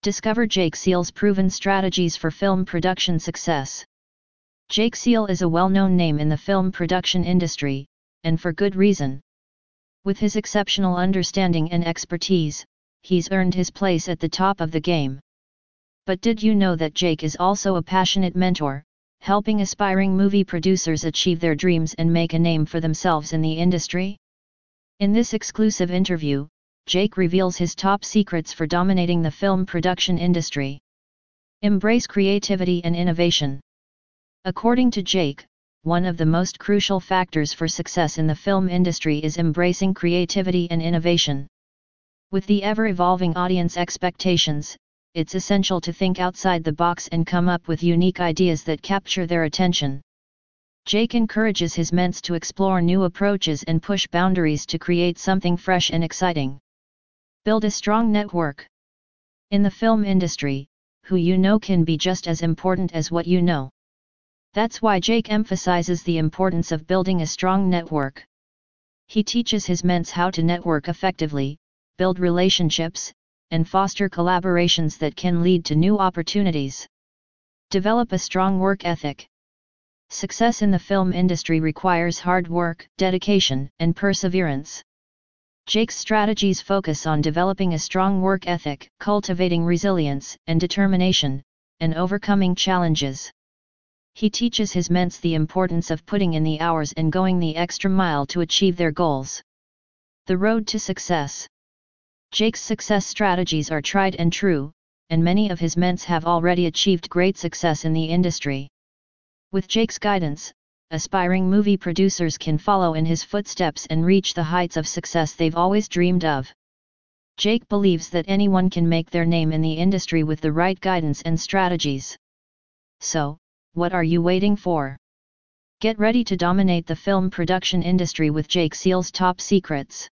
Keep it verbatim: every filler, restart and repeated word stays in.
Discover Jake Seal's proven strategies for film production success. Jake Seal is a well-known name in the film production industry, and for good reason. With his exceptional understanding and expertise, he's earned his place at the top of the game. But did you know that Jake is also a passionate mentor, helping aspiring movie producers achieve their dreams and make a name for themselves in the industry? In this exclusive interview, Jake reveals his top secrets for dominating the film production industry. Embrace creativity and innovation. According to Jake, one of the most crucial factors for success in the film industry is embracing creativity and innovation. With the ever-evolving audience expectations, it's essential to think outside the box and come up with unique ideas that capture their attention. Jake encourages his ments to explore new approaches and push boundaries to create something fresh and exciting. Build a strong network. In the film industry, who you know can be just as important as what you know. That's why Jake emphasizes the importance of building a strong network. He teaches his ments how to network effectively, build relationships, and foster collaborations that can lead to new opportunities. Develop a strong work ethic. Success in the film industry requires hard work, dedication, and perseverance. Jake's strategies focus on developing a strong work ethic, cultivating resilience and determination, and overcoming challenges. He teaches his ments the importance of putting in the hours and going the extra mile to achieve their goals. The road to success. Jake's success strategies are tried and true, and many of his ments have already achieved great success in the industry. With Jake's guidance, aspiring movie producers can follow in his footsteps and reach the heights of success they've always dreamed of. Jake believes that anyone can make their name in the industry with the right guidance and strategies. So, what are you waiting for? Get ready to dominate the film production industry with Jake Seal's top secrets.